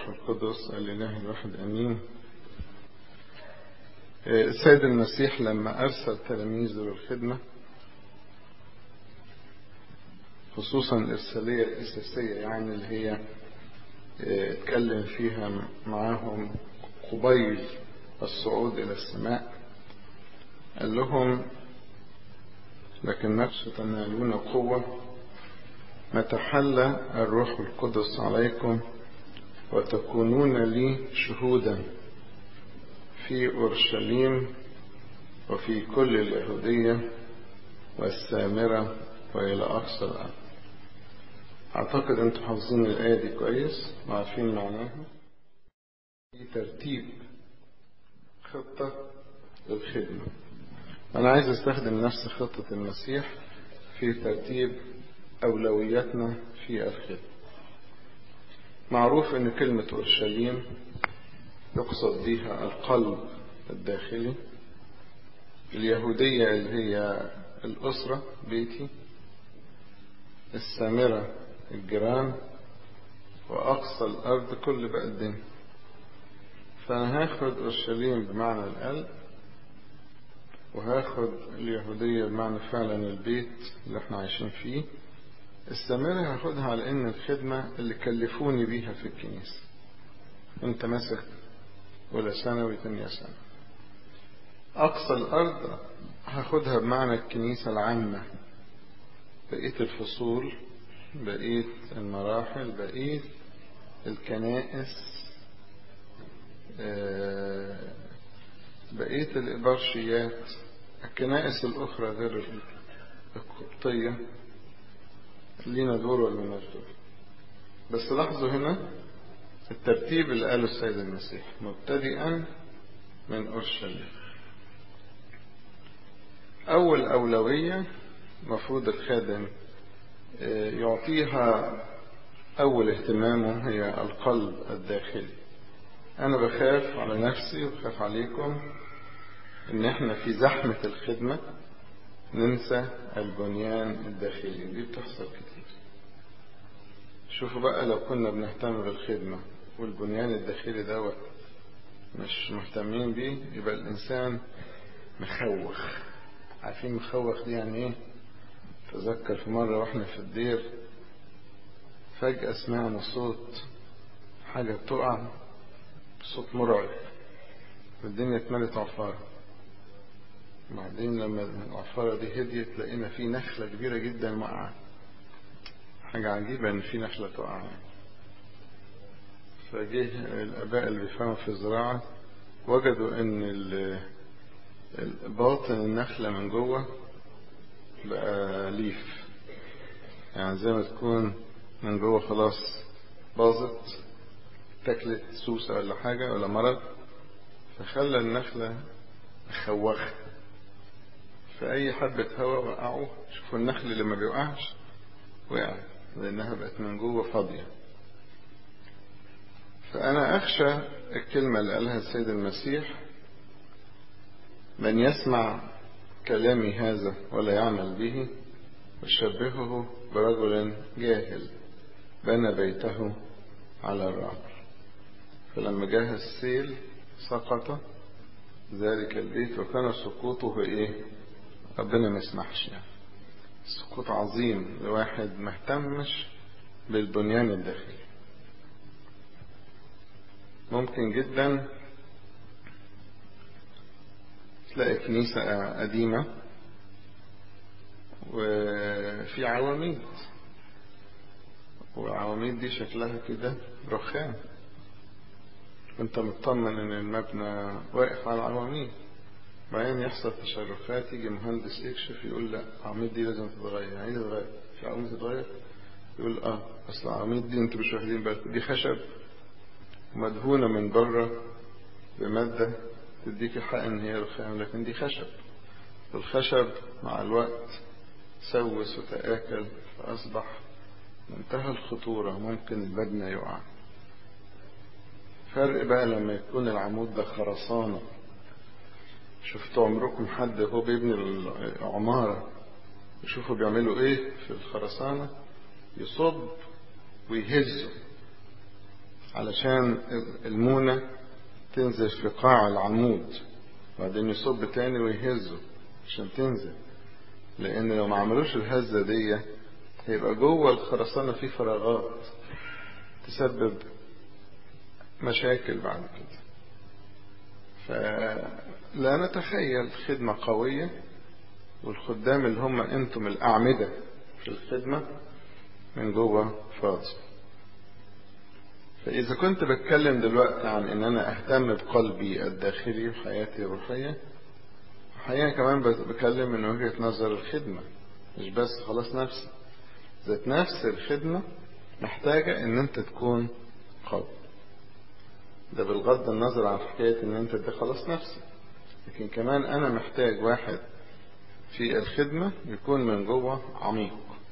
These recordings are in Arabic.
والروح القدس الإله الواحد أمين. السيد المسيح لما أرسل تلاميذه للخدمة، خصوصا الإرسالية الأساسية يعني اللي هي اتكلم فيها معاهم قبيل الصعود إلى السماء، قال لهم: لكن ستنالون قوة متى حل الروح القدس عليكم وتكونون لي شهودا في أورشليم وفي كل اليهودية والسامرة وإلى أقصى الأرض. أعتقد أنتم حافظين الآية دي كويس وعارفين معناها. في ترتيب خطة للخدمة. أنا عايز أستخدم نفس خطة المسيح في ترتيب أولوياتنا في الخدمة. معروف أن كلمة أورشليم يقصد بها القلب الداخلي، اليهودية اللي هي الأسرة بيتي، السامرة الجيران، وأقصى الأرض كل بقى الدنيا. فأنا هاخد أورشليم بمعنى القلب، وهاخد اليهودية بمعنى فعلا البيت اللي احنا عايشين فيه. السامرة هاخدها على إن الخدمة اللي كلفوني بيها في الكنيسة. انت ماسك ولا ثانوي تانية سنة. أقصى الأرض هاخدها بمعنى الكنيسة العامة، بقية الفصول، بقية المراحل، بقية الكنائس، بقية الإبرشيات، الكنائس الأخرى غير القبطية لينا دور ولا مالناش دور. بس لاحظوا هنا الترتيب اللي قاله السيد المسيح مبتدئا من أورشليم. أول أولوية مفروض الخادم يعطيها أول اهتمامه هي القلب الداخلي. أنا بخاف على نفسي وبخاف عليكم إن احنا في زحمة الخدمة ننسى البنيان الداخلي. دي بتحصل كتير. شوفوا بقى لو كنا بنهتم بالخدمة والبنيان الداخلي دوت مش مهتمين بيه، يبقى الإنسان مخوخ. عارفين مخوخ دي يعني ايه؟ تذكر في مرة واحنا في الدير فجأة سمعنا صوت حاجة بتقع، صوت مرعب، والدنيا اتملت عفارة. بعدين لما العفارة دي هديت لقينا في نخلة كبيرة جدا وقعت. حاجة عجيبة ان في نخلة تقع. فجه الآباء اللي بيفهموا في الزراعة وجدوا ان باطن النخلة من جوه بقى ليف، يعني زي ما تكون من جوه خلاص باظت، تاكلت سوسة ولا حاجة ولا مرض، فخلى النخلة مخوخة. فأي حبة هواء وقعوا. شوفوا النخل اللي ما بيوقعش وقع لأنها بقت من جوه فاضية. فأنا أخشى الكلمة اللي قالها السيد المسيح: من يسمع كلامي هذا ولا يعمل به أشبهه برجل جاهل بنى بيته على الرمل، فلما جاه السيل سقط ذلك البيت وكان سقوطه ايه؟ ربنا ما يسمحش. يعني سقوط عظيم لواحد ما اهتمش بالبنيان الداخلي. ممكن جدا تلاقي كنيسة قديمة وفي عواميد، والعواميد دي شكلها كده رخام، وانت مطمن ان المبنى واقف على العواميد. بعدين يحصل تشرخات، يجي مهندس يكشف يقول لا العواميد دي لازم تتغير. يعني تتغير؟ في عواميد تتغير؟ يقول اصل العواميد دي انتوا مش واخدين بالكم، دي خشب مدهونة من بره بمادة تديك الحق ان هي رخام، لكن دي خشب، والخشب مع الوقت سوس وتآكل فأصبح منتهى الخطورة، ممكن المبنى يقع. فرق بقى لما يكون العمود ده خرسانة. شفتوا عمركم حد هو بيبني العمارة يشوفوا بيعملوا ايه في الخرسانة؟ يصب ويهزوا علشان المونة تنزل في قاع العمود، وبعدين يصب تاني ويهزه عشان تنزل، لان لو ما عملوش الهزة دي هيبقى جوه الخرسانة في فراغات تسبب مشاكل بعد كده. فلا نتخيل خدمة قوية والخدام اللي هم انتم الأعمدة في الخدمة من جوه فاضي. فإذا كنت بتكلم دلوقتي عن ان انا اهتم بقلبي الداخلي وحياتي الروحية، حقيقة كمان بتكلم من وجهة نظر الخدمة، مش بس خلاص نفسي، ذات نفس الخدمة محتاجة ان انت تكون قوي. ده بالغض النظر عن حكاية ان انت ده خلاص نفسي، لكن كمان انا محتاج واحد في الخدمة يكون من جوه عميق.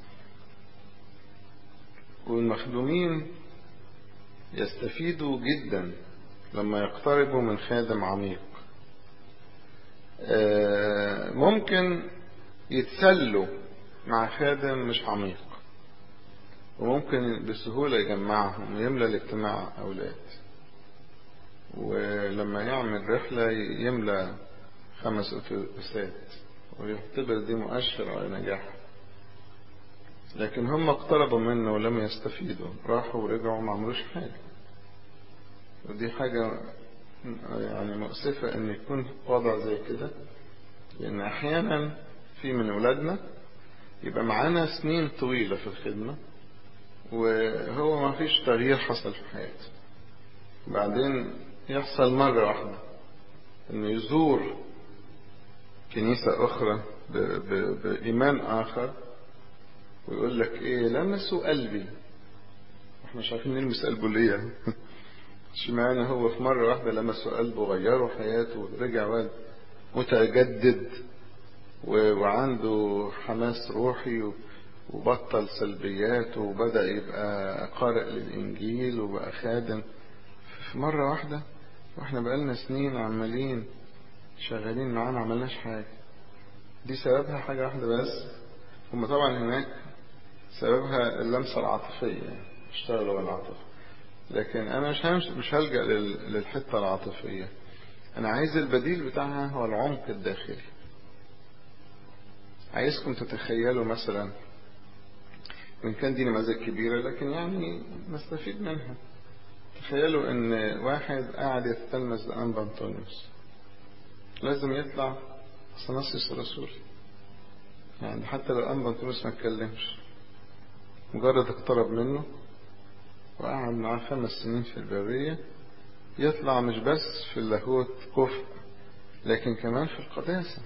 والمخدومين يستفيدوا جدا لما يقتربوا من خادم عميق. ممكن يتسلوا مع خادم مش عميق، وممكن بسهولة يجمعهم ويملى الاجتماع أولاد، ولما يعمل رحلة يملى 5 أتوبيسات ويعتبر دي مؤشر على نجاح. لكن هم اقتربوا منه ولم يستفيدوا، راحوا ورجعوا ما عملوش حاجة. ودي حاجة يعني مؤسفة ان يكون وضع زي كده، لان احيانا في من اولادنا يبقى معانا سنين طويلة في الخدمة وهو ما فيش تغيير حصل في حياته، بعدين يحصل مرة واحدة انه يزور كنيسة اخرى بإيمان اخر ويقول لك ايه لمسوا قلبي، احنا مش عارفين نلمس قلبه ليه. اشمعنى هو في مرة واحدة لمسوا قلبه وغيروا حياته ورجع واد متجدد وعنده حماس روحي وبطل سلبيات وبدأ يبقى قارئ للإنجيل وبقى خادم في مرة واحدة، واحنا بقالنا سنين عمالين شغالين معانا عملناش حاجة. دي سببها حاجة واحدة بس، هم طبعا هناك سببها اللمسة العاطفية، اشتغلوا بالعاطفة، لكن انا مش هلجأ للحتة العاطفية. انا عايز البديل بتاعها هو العمق الداخلي. عايزكم تتخيلوا مثلا، وان كان دي نماذج كبيرة لكن يعني نستفيد منها. تخيلوا ان واحد قاعد يتلمذ لأنبا أنطونيوس، لازم يطلع أثناسيوس الرسول، يعني حتى لو أنبا أنطونيوس ما اتكلمش، مجرد اقترب منه وقعد معاه 5 سنين في البرية، يطلع مش بس في اللاهوت كفء لكن كمان في القداسة.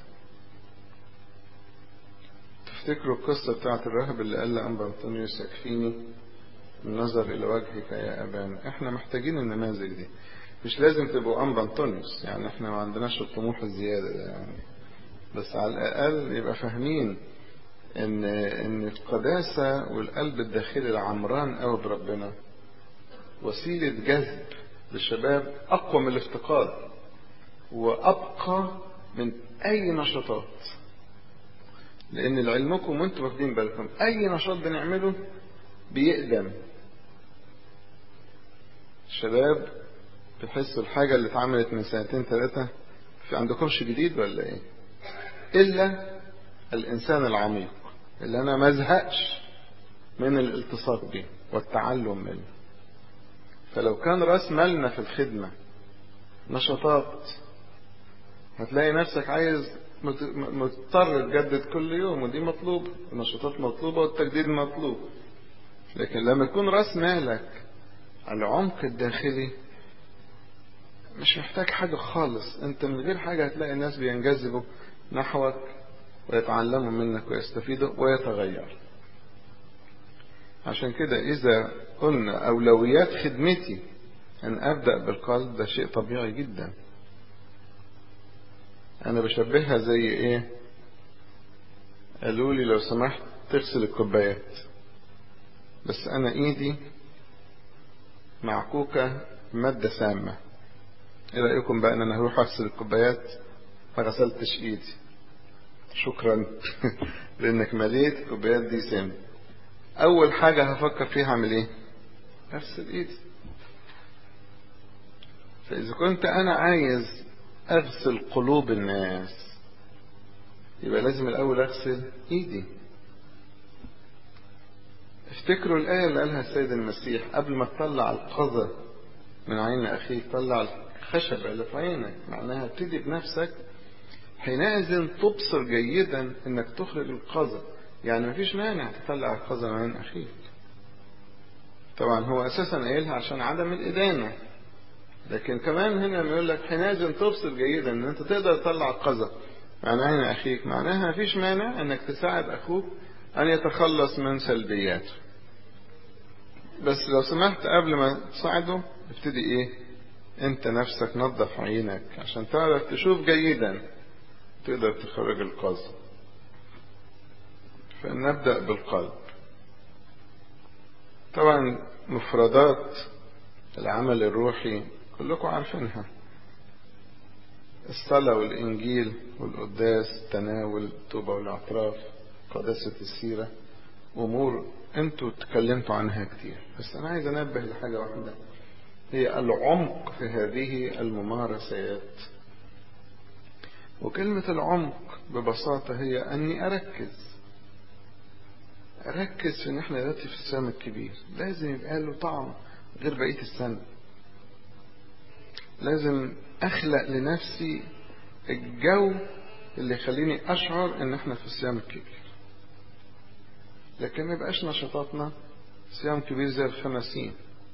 تفتكروا القصة بتاعت الراهب اللي قال لأنبا أنطونيوس يكفيني النظر إلى وجهك يا أبانا؟ احنا محتاجين النماذج دي. مش لازم تبقوا أنبا أنطونيوس، يعني احنا ما عندناش الطموح الزيادة ده يعني، بس على الأقل يبقى فاهمين ان القداسة والقلب الداخلي العمران قوي بربنا وسيلة جذب للشباب أقوى من الافتقاد وأبقى من أي نشاطات. لأن لعلمكم وانتم واخدين بالكم أي نشاط بنعمله بيقدم. الشباب بيحسوا الحاجة اللي اتعملت من 2 3 في عندكمش جديد ولا ايه؟ إلا الإنسان العميق اللي أنا ما ازهقش من الالتصاق به والتعلم منه. فلو كان رأس مالنا في الخدمة نشاطات، هتلاقي نفسك عايز مضطر تجدد كل يوم، ودي مطلوب، النشاطات مطلوبة والتجديد مطلوب. لكن لما يكون رأس مالك العمق الداخلي مش محتاج حاجة خالص، انت من غير حاجة هتلاقي الناس بينجذبوا نحوك ويتعلموا منك ويستفيدوا ويتغير. عشان كده إذا قلنا أولويات خدمتي أن أبدأ بالقلب، ده شيء طبيعي جدا. أنا بشبهها زي إيه؟ قالوا لي لو سمحت تغسل الكوبايات، بس أنا إيدي معكوكة مادة سامة، إيه رأيكم بقى أن أنا هروح أغسل الكوبايات ما غسلتش إيدي؟ شكرا لأنك مليت الكوبايات دي سامة. أول حاجة هفكر فيها أعمل إيه؟ أغسل إيدي. فإذا كنت أنا عايز أغسل قلوب الناس يبقى لازم الأول أغسل إيدي. افتكروا الآية اللي قالها السيد المسيح: قبل ما تطلع القذى من عين أخيك طلع الخشبة اللي في عينك. معناها ابتدي بنفسك، حينئذ تبصر جيدا انك تخرج القذى. يعني مفيش مانع تطلع القذى من عين أخيك. طبعا هو أساسا قايلها عشان عدم الإدانة، لكن كمان هنا بيقول لك حينئذ تبصر جيدا ان انت تقدر تطلع القذى عن عين أخيك. معناها مفيش مانع انك تساعد أخوك أن يتخلص من سلبياته. بس لو سمحت قبل ما تساعده ابتدي ايه؟ انت نفسك نظف عينك عشان تعرف تشوف جيدا تقدر تخرج القذى. فنبدأ بالقلب. طبعا مفردات العمل الروحي كلكم عارفينها: الصلاة والإنجيل والقداس، التناول، التوبة والاعتراف، قداسة السيرة، أمور أنتوا تكلمتوا عنها كتير. بس أنا عايز أنبه لحاجة واحدة، هي العمق في هذه الممارسات. وكلمة العمق ببساطة هي أني أركز في إن إحنا دلوقتي في الصيام الكبير. لازم يبقى له طعم غير بقية السنة. لازم أخلق لنفسي الجو اللي يخليني أشعر إن إحنا في الصيام الكبير. لكن ما يبقاش نشاطاتنا صيام كبير زي الخمسين.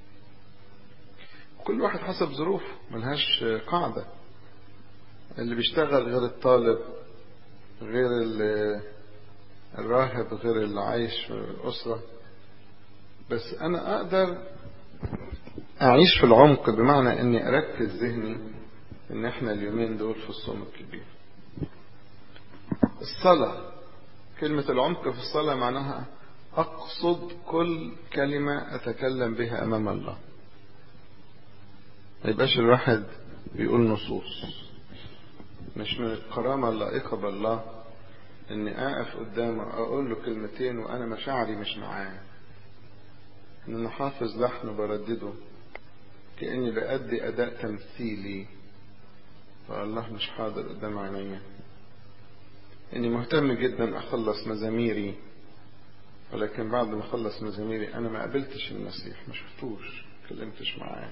كل واحد حسب ظروفه، ملهاش قاعدة. اللي بيشتغل غير الطالب، غير الراهب، غير اللي عايش في الأسرة. بس أنا أقدر أعيش في العمق، بمعنى أني أركز ذهني إن إحنا اليومين دول في الصوم الكبير. الصلاة، كلمة العمق في الصلاة معناها أقصد كل كلمة أتكلم بها أمام الله. ما يبقاش الواحد بيقول نصوص. مش من الكرامة اللائقة بالله إني أقف قدامه أقول له كلمتين وأنا مشاعري مش معاه، إن أنا حافظ لحن بردده كأني بأدي أداء تمثيلي فالله مش حاضر قدام عينيا. إني مهتم جدا أخلص مزاميري، ولكن بعد ما أخلص مزاميري أنا ما قابلتش المسيح، ما شفتوش، ما كلمتش معاه.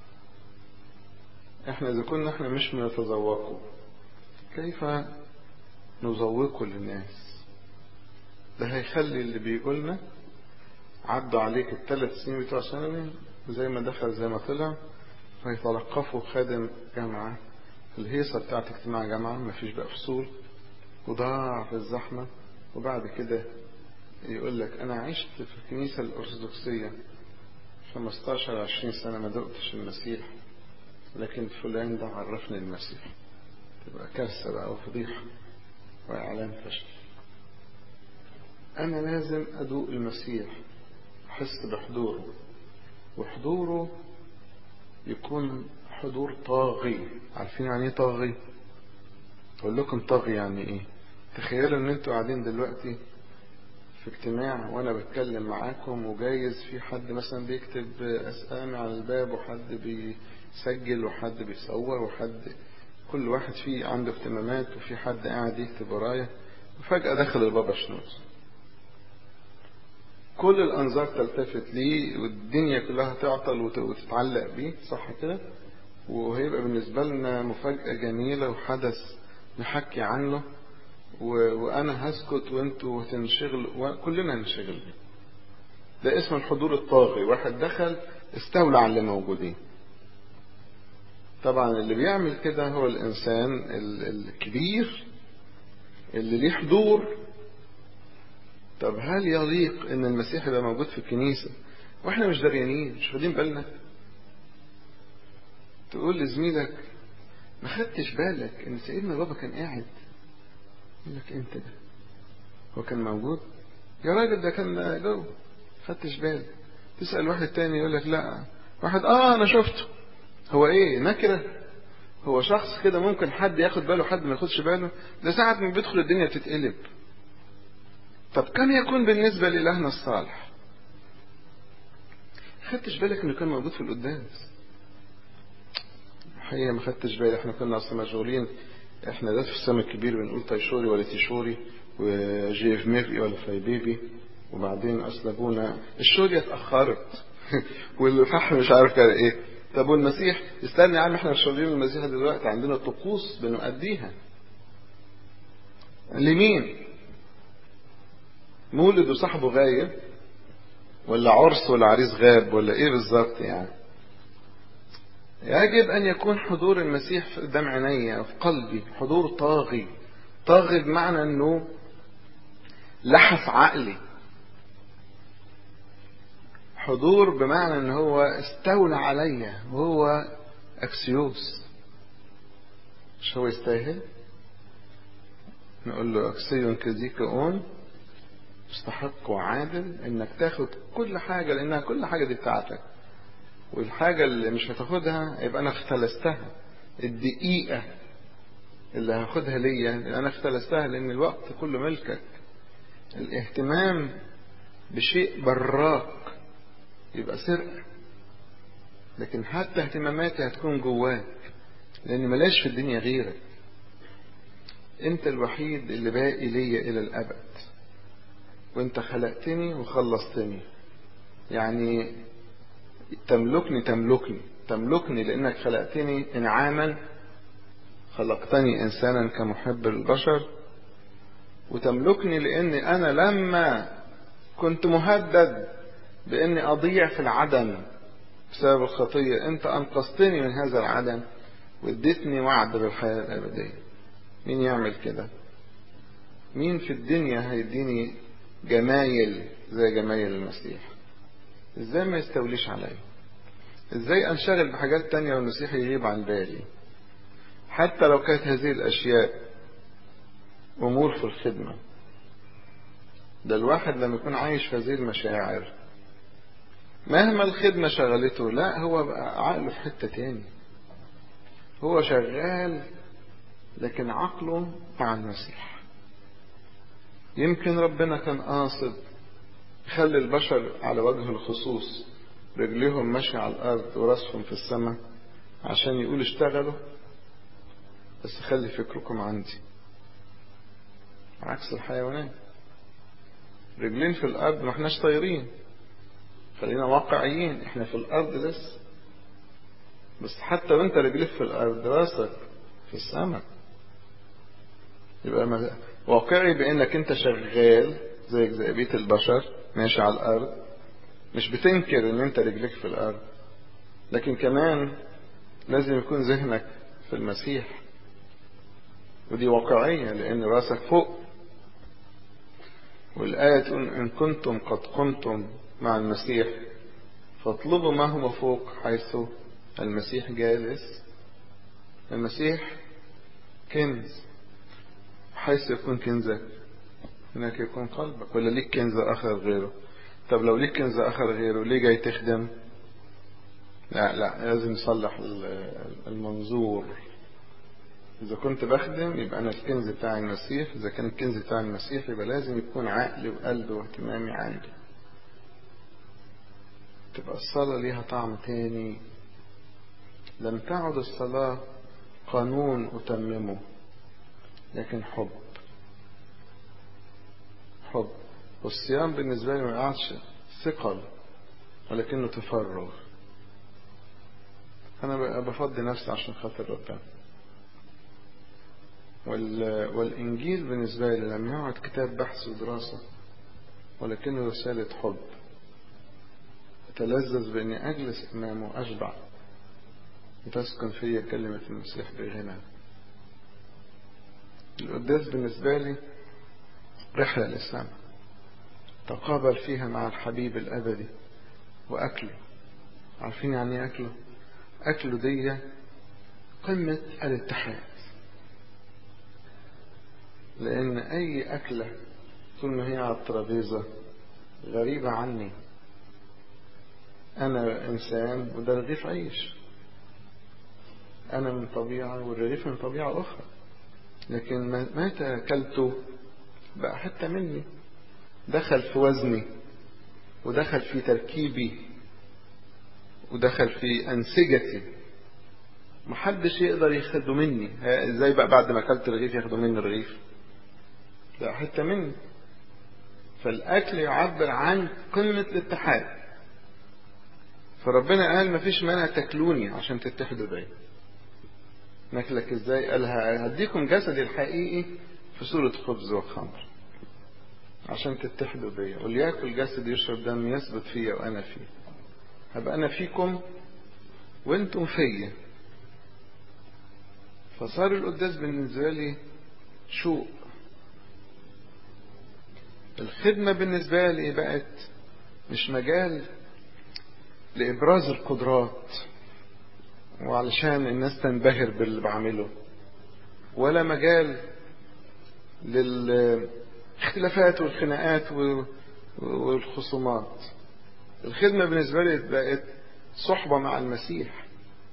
إحنا إذا كنا إحنا مش بنتذوقه كيف نذوقه للناس؟ ده هيخلي اللي بيقولنا عدوا عليك ال3 سنين بتوع ثانوي وزي ما دخل زي ما طلع، فيتلقفوا خادم جامعة في الهيصة بتاعت اجتماع جامعة، مفيش بقى فصول وضاع في الزحمة. وبعد كده يقول لك أنا عشت في الكنيسة الأرثوذكسية 15-20 سنة ما دقتش المسيح، لكن فلان ده عرفني المسيح. تبقى كارثة بقى وفضيحة وإعلان فشل. أنا لازم أدوق المسيح، أحس بحضوره، وحضوره يكون حضور طاغي. عارفين يعني ايه طاغي؟ أقول لكم طاغي يعني ايه. تخيلوا ان انتوا قاعدين دلوقتي في اجتماع وانا بتكلم معاكم، وجايز في حد مثلا بيكتب اسامي على الباب، وحد بيسجل، وحد بيصور، وحد كل واحد فيه عنده اهتمامات، وفي حد قاعد يكتب ورايا، وفجأة دخل البابا شنوز. كل الأنظار تلتفت ليه والدنيا كلها تعطل وتتعلق بيه، صح كده؟ وهيبقى بالنسبة لنا مفاجأة جميلة وحدث نحكي عنه، وأنا هسكت وانتوا هتنشغلوا وكلنا هنشغل بيه. ده اسم الحضور الطاغي. واحد دخل استولى على اللي موجودين. طبعا اللي بيعمل كده هو الإنسان الكبير اللي ليه حضور. طب هل يليق ان المسيح يبقى موجود في الكنيسة واحنا مش دريانين، مش واخدين بالنا؟ تقول لزميلك ما خدتش بالك ان سيدنا بابا كان قاعد؟ يقول لك انت ده هو كان موجود يا راجل، ده كان جوه، خدتش بالك. تسأل واحد تاني يقول لك لا، واحد انا شفته. هو ايه، نكرة؟ هو شخص كده ممكن حد ياخد باله حد ما ياخدش باله؟ ده ساعة ما بيدخل الدنيا بتتقلب. طب كم يكون بالنسبة لإلهنا الصالح؟ خدتش بالك انه كان موجود في القداس؟ الحقيقة ما خدتش بالي، احنا كنا اصلا مشغولين، احنا ده في السم الكبير بنقول تايشوري ولا تيشوري وجيف ميري ولا فايبيبي، وبعدين أصلبونا الشورية اتأخرت والفحم مش عارف كان ايه. طب والمسيح استنى يا عم، احنا مش راضيين المسيح دلوقتي، عندنا طقوس بنؤديها. لمين؟ مولد وصاحبه غايب، ولا عرس ولا عريس غاب، ولا ايه بالظبط يعني؟ يجب ان يكون حضور المسيح قدام عينيا وفي قلبي، حضور طاغي. طاغي بمعنى انه لحس عقلي، حضور بمعنى ان هو استولى عليا، وهو اكسيوس. مش هو يستاهل؟ نقول له اكسيون كذيكون، مستحق وعادل انك تاخد كل حاجة، لانها كل حاجة دي بتاعتك، والحاجة اللي مش هتاخدها يبقى انا اختلستها. الدقيقة اللي هاخدها ليا انا اختلستها، لان الوقت كله ملكك. الاهتمام بشيء براك يبقى سرقة، لكن حتى اهتماماتي هتكون جواك، لان ملاش في الدنيا غيرك. انت الوحيد اللي باقي ليا الى الابد، وانت خلقتني وخلصتني. يعني تملكني لانك خلقتني انعاما، خلقتني انسانا كمحب للبشر، وتملكني لاني انا لما كنت مهدد باني اضيع في العدم بسبب الخطية، انت انقذتني من هذا العدم واديتني وعد بالحياة الابدية. مين يعمل كده؟ مين في الدنيا هيديني جمايل زي جمايل المسيح؟ ازاي ما يستوليش عليا؟ ازاي انشغل بحاجات تانية والمسيح يغيب عن بالي؟ حتى لو كانت هذه الاشياء امور في الخدمة. ده الواحد لما يكون عايش في هذه المشاعر، مهما الخدمة شغلته، لا هو بقى عقله في حتة تاني، هو شغال لكن عقله مع المسيح. يمكن ربنا كان قاصد يخلي البشر على وجه الخصوص رجليهم ماشية على الأرض وراسهم في السماء عشان يقول اشتغلوا، بس خلي فكركم عندي. عكس الحيوانات، رجلين في الأرض، ما احناش طايرين، خلينا واقعيين، احنا في الأرض بس حتى وانت رجليك في الأرض راسك في السماء. يبقى واقعي بأنك انت شغال زي بقية البشر ماشي على الأرض، مش بتنكر ان انت رجليك في الأرض، لكن كمان لازم يكون ذهنك في المسيح، ودي واقعية لأن راسك فوق. والآية تقول إن كنتم قد قمتم مع المسيح فاطلبوا ما هو فوق حيث المسيح جالس. المسيح كنز، حيث يكون كنزك هناك يكون قلبك. ولا ليك كنز آخر غيره؟ طب لو ليك كنز آخر غيره ليه جاي تخدم؟ لا لازم نصلح المنظور. إذا كنت بخدم يبقى أنا الكنز بتاع المسيح، إذا كان الكنز بتاع المسيح يبقى لازم يكون عقلي وقلبي واهتمامي عندي. تبقى الصلاة ليها طعم تاني. لم تعد الصلاة قانون أتممه، لكن حب. والصيام بالنسبة لي ما يقعدش ثقل، ولكنه تفرغ. أنا بفضي نفسي عشان خاطر ربنا. والإنجيل بالنسبة لي لم يعد كتاب بحث ودراسة، ولكنه رسالة حب. أتلذذ بأني أجلس أمامه وأشبع، وتسكن فيا كلمة المسيح بغنى. القداس بالنسبة لي رحلة للسماء تقابل فيها مع الحبيب الأبدي وأكله. عارفين يعني ايه أكله؟ أكله دي قمة الاتحاد، لأن أي أكلة طول ما هي على الترابيزة غريبة عني. أنا إنسان وده رغيف عيش، أنا من طبيعة والرغيف من طبيعة أخرى، لكن متى أكلته بقى حتى مني، دخل في وزني ودخل في تركيبي ودخل في أنسجتي، محدش يقدر ياخده مني. ازاي بقى بعد ما اكلت رغيف ياخدوا مني الرغيف؟ ده حتة مني. فالاكل يعبر عن قمة الاتحاد. فربنا قال مفيش مانع تاكلوني عشان تتحدوا بيا. ناكلك ازاي؟ قال هديكم جسدي الحقيقي في صورة خبز وخمر عشان تتحدوا بيا. وليأكل جسدي يشرب دم يثبت فيا وانا فيه. هبقى انا فيكم وانتم فيا. فصار القداس بالنسبة لي شوق. الخدمة بالنسبة لي بقت مش مجال لإبراز القدرات وعلشان الناس تنبهر باللي بعمله، ولا مجال للاختلافات والخناقات والخصومات. الخدمة بالنسبة لي بقت صحبة مع المسيح.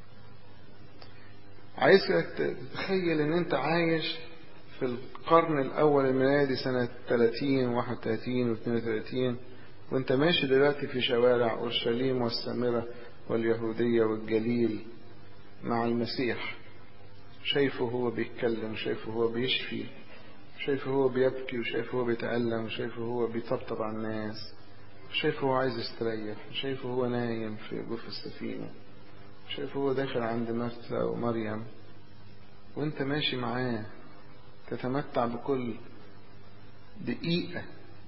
عايزك تتخيل ان انت عايش في القرن الاول الميلادي سنة 30 31 و 32، وانت ماشي دلوقتي في شوارع اورشليم والسامرة واليهودية والجليل مع المسيح. شايفه هو بيتكلم، وشايفه هو بيشفي، وشايفه هو بيبكي، وشايفه هو بيتألم، وشايفه هو بيطبطب على الناس، وشايفه هو عايز يستريح، وشايفه هو نايم في جوف السفينة، وشايفه هو داخل عند مرثا ومريم، وانت ماشي معاه تتمتع بكل دقيقة.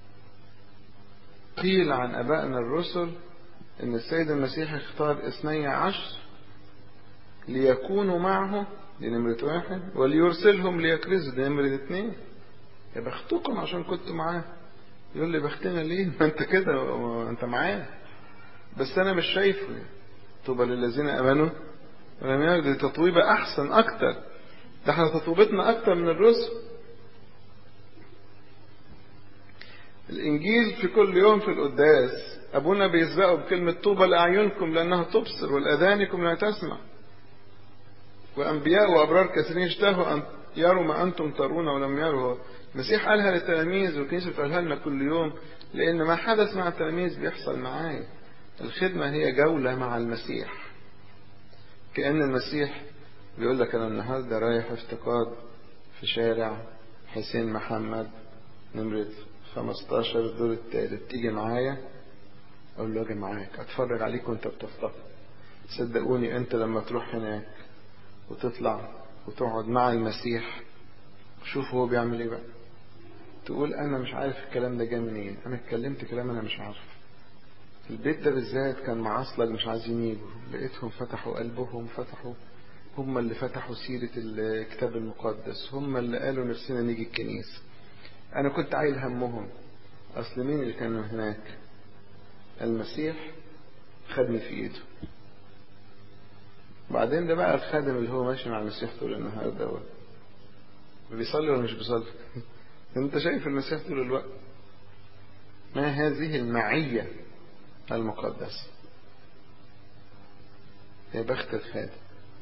قيل عن أبائنا الرسل إن السيد المسيح اختار 12 ليكونوا معه، دي نمرة 1، وليرسلهم ليكرزوا، دي نمرة 2. يا بختكم عشان كنتوا معاه. يقول لي بختنا ليه؟ ما انت كده، انت معاه بس انا مش شايفه. طوبى للذين امنوا ولم يروا. دي تطويبة احسن اكتر. ده احنا تطويبتنا اكتر من الرسل. الانجيل في كل يوم في القداس ابونا بيسبقه بكلمة طوبى لاعينكم لانها تبصر والاذانكم لا تسمع. وانبياء وابرار كثيرين اشتهوا ان يروا ما انتم ترون ولم يروا. المسيح قالها للتلاميذ، والكنيسة بتقولها لنا كل يوم، لان ما حدث مع التلاميذ بيحصل معايا. الخدمة هي جولة مع المسيح. كأن المسيح بيقول لك انا النهارده رايح افتقاد في شارع حسين محمد نمرة 15 الدور الثالث، تيجي معايا؟ اقول له اجي معاك اتفرج عليك وانت بتفتقد. صدقوني انت لما تروح هناك وتطلع وتقعد مع المسيح، شوف هو بيعمل ايه بقى. تقول انا مش عارف الكلام ده جاي منين، انا اتكلمت كلام انا مش عارف. البيت ده بالذات كان معصلج مش عايزين يجوا، لقيتهم فتحوا قلبهم، هم اللي فتحوا سيرة الكتاب المقدس، هم اللي قالوا نفسنا نيجي الكنيسة. انا كنت عايل همهم. اصل مين اللي كانوا هناك؟ المسيح خدني في ايده. بعدين ده بقى الخادم اللي هو ماشي مع المسيح طول النهار دوت بيصلي ولا مش بيصلي؟ انت شايف المسيح طول الوقت. ما هذه المعية المقدسة؟ يا بخت الخادم.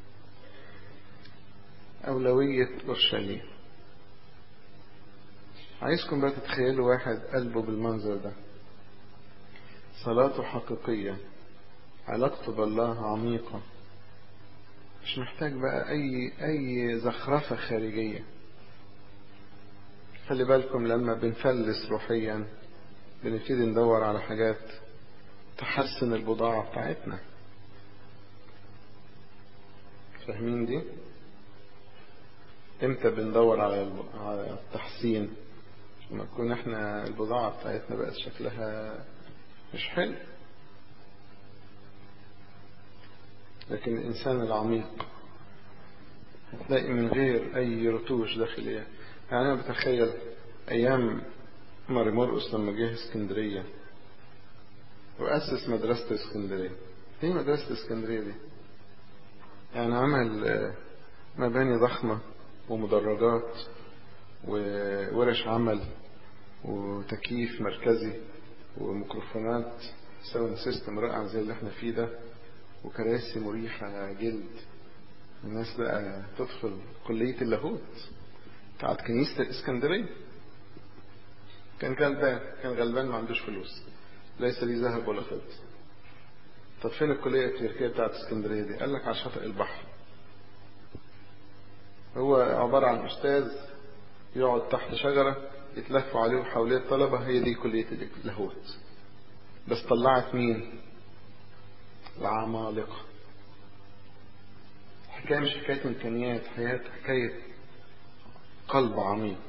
أولوية أورشليم. عايزكم بقى تتخيلوا واحد قلبه بالمنظر ده، صلاته حقيقية، علاقته بالله عميقة، مش محتاج بقى أي زخرفة خارجية. خلي بالكم لما بنفلس روحيا بنبتدي ندور على حاجات تحسن البضاعة بتاعتنا. فاهمين دي؟ امتى بندور على التحسين؟ لما نكون احنا البضاعة بتاعتنا بقت شكلها مش حلو. لكن الإنسان العميق هتلاقي من غير أي رتوش داخلية. يعني أنا بتخيل أيام ماري مرقس لما جه اسكندرية وأسس مدرسة اسكندرية. ايه مدرسة اسكندرية دي؟ يعني عمل مباني ضخمة ومدرجات وورش عمل وتكييف مركزي وميكروفونات ساوند سيستم رائع زي اللي احنا فيه ده، وكراسي مريحة جلد. الناس بقى تدخل كلية اللاهوت بتاعت كنيسة الاسكندرية. كان غلبان ما عندوش فلوس، ليس لي ذهب ولا فضة. طب فين الكلية الكليريكية بتاعت اسكندرية دي؟ قال لك على شاطئ البحر. هو عبارة عن أستاذ يقعد تحت شجرة يتلفوا عليه وحواليه الطلبة، هي دي كلية اللاهوت. بس طلعت مين؟ العمالقة. الحكاية مش حكاية إمكانيات، حكاية قلب عميق.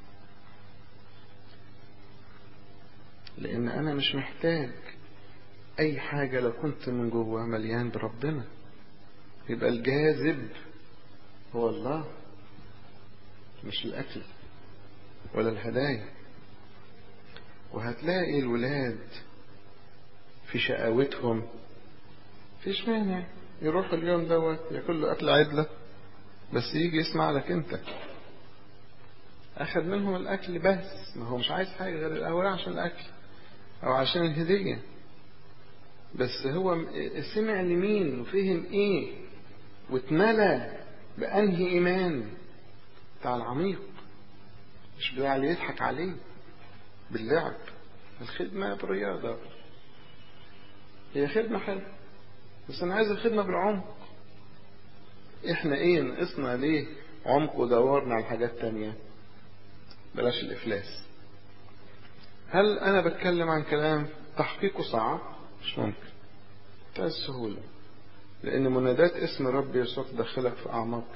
لأن أنا مش محتاج أي حاجة لو كنت من جوه مليان بربنا. يبقى الجاذب هو الله، مش الأكل ولا الهدايا. وهتلاقي الولاد في شقاوتهم فيش مانع يروح اليوم دوت ياكل له أكل عدلة، بس يجي يسمع لك أنت. أخذ منهم الأكل بس، ما هو مش عايز حاجة غير الأول عشان الأكل أو عشان الهدية. بس هو سمع لمين وفهم إيه واتملى بأنهي إيمان بتاع العميق، مش بتاع اللي يضحك عليه باللعب. الخدمة بالرياضة هي خدمة حلوة، بس أنا عايز الخدمة بالعمق. إحنا إيه نقصنا ليه عمق ودورنا على حاجات تانية؟ بلاش الإفلاس. هل أنا بتكلم عن كلام تحقيقه صعب؟ مش ممكن. بتاع السهولة، لأن منادات اسم رب يسوع تدخلك في أعماق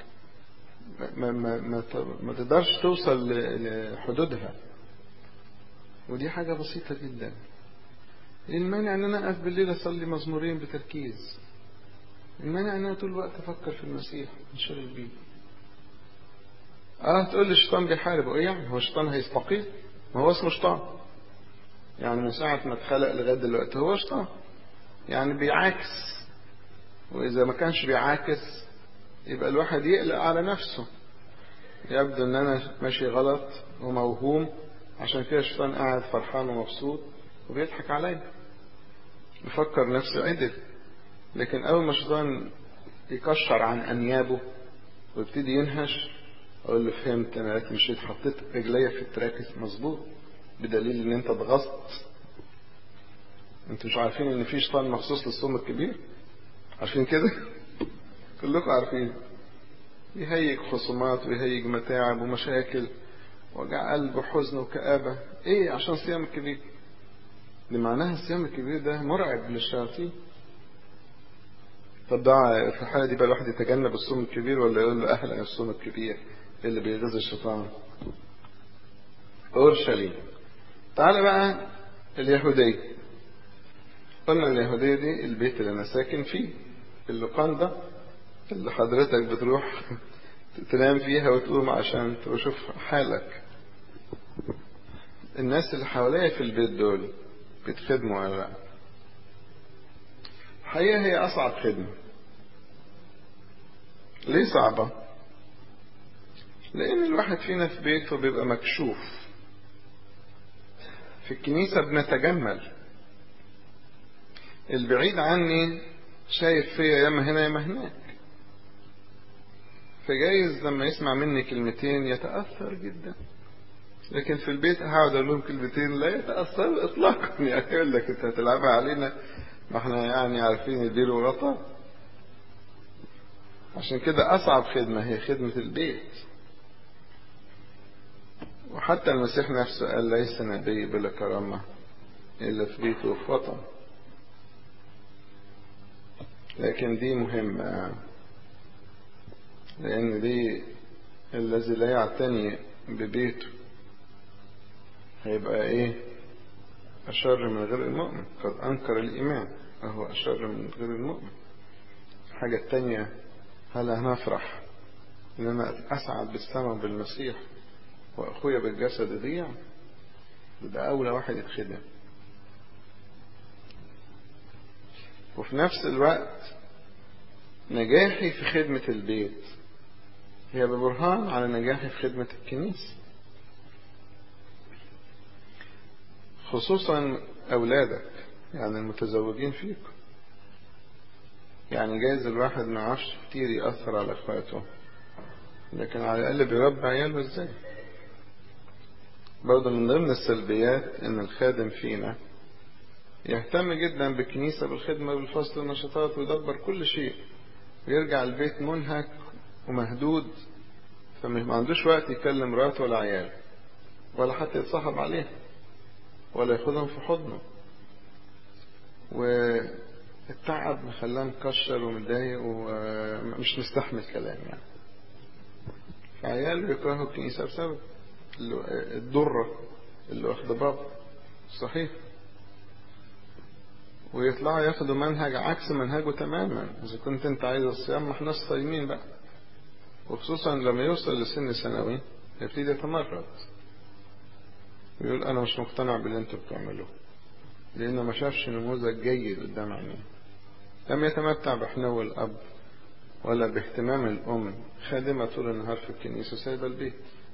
ما تقدرش توصل لحدودها. ودي حاجة بسيطة جدا. ايه المانع ان انا اقف بالليل اصلي مزمورين بتركيز؟ المانع ان انا طول الوقت افكر في المسيح انشغل بيه؟ تقول لي الشيطان بيحارب، ايه يعني؟ هو الشيطان هيستقيل؟ ما هو اسمه شيطان، يعني من ساعة ما اتخلق لغاية دلوقتي هو شيطان، يعني بيعاكس. واذا ما كانش بيعاكس يبقى الواحد يقلق على نفسه، يبدو ان انا ماشي غلط وموهوم، عشان كده الشيطان قاعد فرحان ومبسوط وبيضحك عليا، بفكر نفسي عدل. لكن اول ما الشيطان يكشر عن انيابه ويبتدي ينهش، اقول له فهمت، انا مشيت حطيت رجليا في التراك مظبوط، بدليل ان انت ضغطت. انتوا مش عارفين ان في شيطان مخصوص للصوم الكبير؟ عارفين كده؟ كلكم عارفين. يهيج خصومات ويهيج متاعب ومشاكل وجع قلب وحزن وكآبة. ايه؟ عشان الصيام الكبير. دي معناها الصيام الكبير ده مرعب للشياطين. طب ده في الحالة دي بقى الواحد يتجنب الصوم الكبير ولا يقول له أهلا الصوم الكبير اللي بيغذي الشيطان؟ أورشليم. تعال بقى اليهودية. قلنا اليهودية دي البيت اللي أنا ساكن فيه، اللوكاندا اللي حضرتك بتروح تنام فيها وتقوم عشان تشوف حالك. الناس اللي حواليا في البيت دول بيتخدموا ولا لا؟ الحقيقة هي أصعب خدمة. ليه صعبة؟ لأن الواحد فينا في بيته بيبقى مكشوف. في الكنيسة بنتجمل، البعيد عني شايف فيا ياما هنا ياما هناك، فجايز لما يسمع مني كلمتين يتأثر جدا، لكن في البيت هقعد اقول لهم كلمتين لا يتأثروا اطلاقا. يعني يقول لك انت هتلعبها علينا، ما احنا يعني عارفين يدير وغطا. عشان كده اصعب خدمة هي خدمة البيت. وحتى المسيح نفسه قال ليس نبي بلا كرامة إلا في بيته وفي وطن. لكن دي مهمة، لأن دي الذي لا يعتني ببيته هيبقى إيه؟ أشر من غير المؤمن. قد أنكر الإيمان وهو أشر من غير المؤمن. الحاجة التانية، هل هنفرح إن أنا أسعد بالسماء بالمسيح وأخويا بالجسد يضيع؟ يبقى أولى واحد يتخدم. وفي نفس الوقت نجاحي في خدمة البيت هي ببرهان على نجاحي في خدمة الكنيسة، خصوصا أولادك، يعني المتزوجين فيكم. يعني جايز الواحد ما يعرفش كتير يأثر على اخواته، لكن على الأقل بيربي عياله ازاي. برضه من ضمن السلبيات ان الخادم فينا يهتم جدا بالكنيسة بالخدمة بالفصل والنشاطات ويدبر كل شيء، ويرجع البيت منهك ومهدود فما عندوش وقت يكلم مراته ولا عياله ولا حتى يتصاحب عليها ولا ياخدهم في حضنه، والتعب مخلاه مكشر ومتضايق ومش مستحمل كلام يعني. فعياله يكرهوا الكنيسة بسبب الضرة اللي واخده بابا. صحيح. ويطلعوا ياخدوا منهج عكس منهجه تماما. إذا كنت أنت عايز الصيام، ما احنا صايمين بقى. وخصوصا لما يوصل لسن ثانوي يبتدي يتمرد ويقول أنا مش مقتنع باللي أنتوا بتعملوه، لأنه ما شافش نموذج جيد قدام عينيه. لم يتمتع بحنو الأب ولا باهتمام الأم، خادمة طول النهار في الكنيسة سايبة البيت.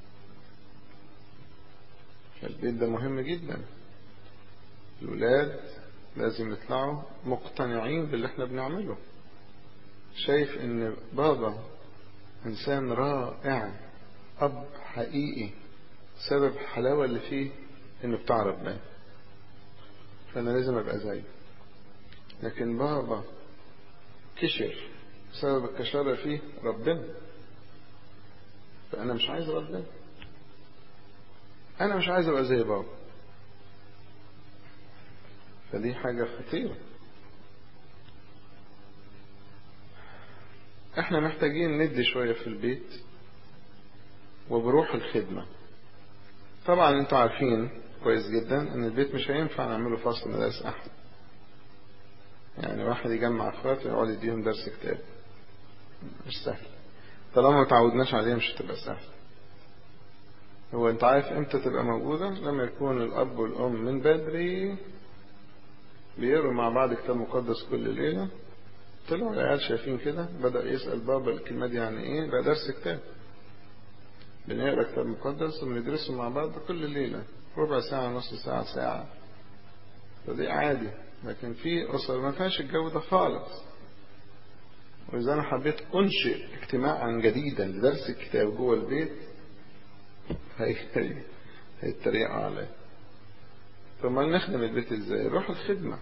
فالبيت ده مهم جدا. الولاد لازم يطلعوا مقتنعين باللي احنا بنعمله، شايف ان بابا انسان رائع، اب حقيقي، سبب الحلاوة اللي فيه انه بتاع ربنا، فانا لازم ابقى زيه. لكن بابا كشر، سبب الكشارة فيه ربنا، فانا مش عايز ربنا، انا مش عايز ابقى زي بابا. فدي حاجة خطيرة. احنا محتاجين ندي شوية في البيت وبروح الخدمة. طبعا انتوا عارفين كويس جدا ان البيت مش هينفع نعمله فصل مدارس احد. يعني واحد يجمع اخواته ويقعد يديهم درس كتاب، مش سهل. طالما ما تعودناش عليه مش هتبقى سهل. هو انت عارف امتى تبقى موجودة؟ لما يكون الاب والام من بدري بيقروا مع بعض كتاب مقدس كل ليلة. طلعوا العيال شايفين كده، بدأ يسأل بابا الكلمة دي يعني ايه، بقى درس كتاب. بنقرا كتاب مقدس وبندرسه مع بعض كل ليلة، ربع ساعة، نص ساعة، ساعة. فدي عادي. لكن في أسر ما فيهاش الجو ده خالص. وإذا أنا حبيت أنشئ اجتماعا جديدا لدرس الكتاب جوه البيت هيتريقوا عليا. طب ما نخدم البيت ازاي؟ روح الخدمة.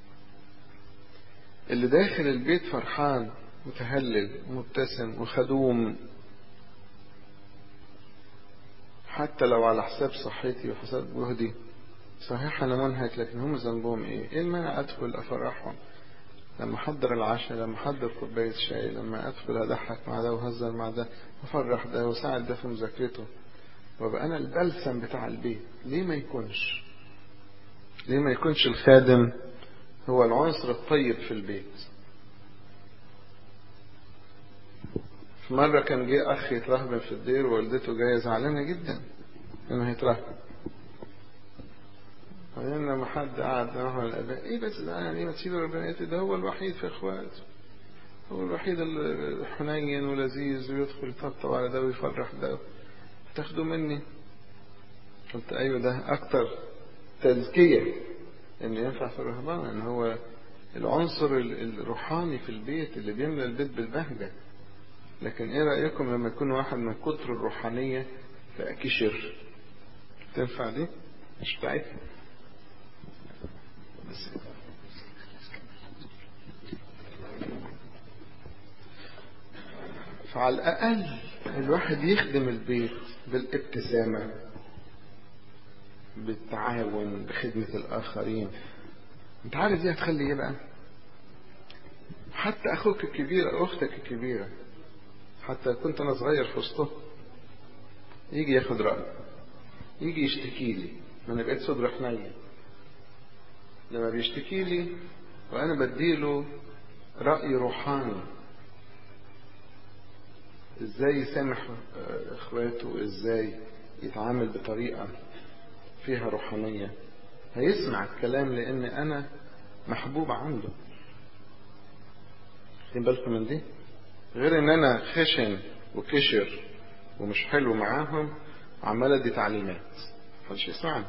اللي داخل البيت فرحان متهلل مبتسم وخدوم، حتى لو على حساب صحتي وحساب جهدي. صحيح أنا منهك، لكن هم ذنبهم إيه المانع أدخل أفرحهم؟ لما أحضر العشاء، لما أحضر كوباية شاي، لما أدخل أضحك مع ده وهزر مع ده وأفرح ده وساعد ده في مذاكرته، وابقى أنا البلسم بتاع البيت. ليه ما يكونش؟ ليه ما يكونش الخادم هو العنصر الطيب في البيت؟ في مرة كان جه أخ يترهبن في الدير، ووالدته جاية زعلانة جدا إنه هيترهبن. بعدين لما حد قعد معه الآباء، إيه بس ده يعني ما تسيبوا ربنا، ده هو الوحيد في إخواته، هو الوحيد الحنين ولذيذ ويدخل يطبطب على ده ويفرح ده، تاخدوا مني؟ قلت أيوة، ده أكتر تزكية إنه ينفع في الرهبان، إن هو العنصر الروحاني في البيت اللي بيملى البيت بالبهجة. لكن إيه رأيكم لما يكون واحد من كتر الروحانية بقى كشر؟ تنفع دي؟ مش بتاعتنا. فعلى الأقل الواحد يخدم البيت بالابتسامة، بالتعاون، بخدمة الآخرين. انت عارف دي هتخلي ايه بقى؟ حتى أخوك الكبير أو أختك الكبيرة، حتى كنت أنا صغير في وسطه، يجي ياخد رأي، يجي يشتكي لي، ما أنا بقيت صدر حنين. لما بيشتكي لي وأنا بديله رأي روحاني، إزاي يسامح إخواته، إزاي يتعامل بطريقة فيها روحانية، هيسمع الكلام لأن أنا محبوب عنده. خدين بالكم من دي؟ غير إن أنا خشن وكشر ومش حلو معاهم، عمال أدي تعليمات محدش يسمعني.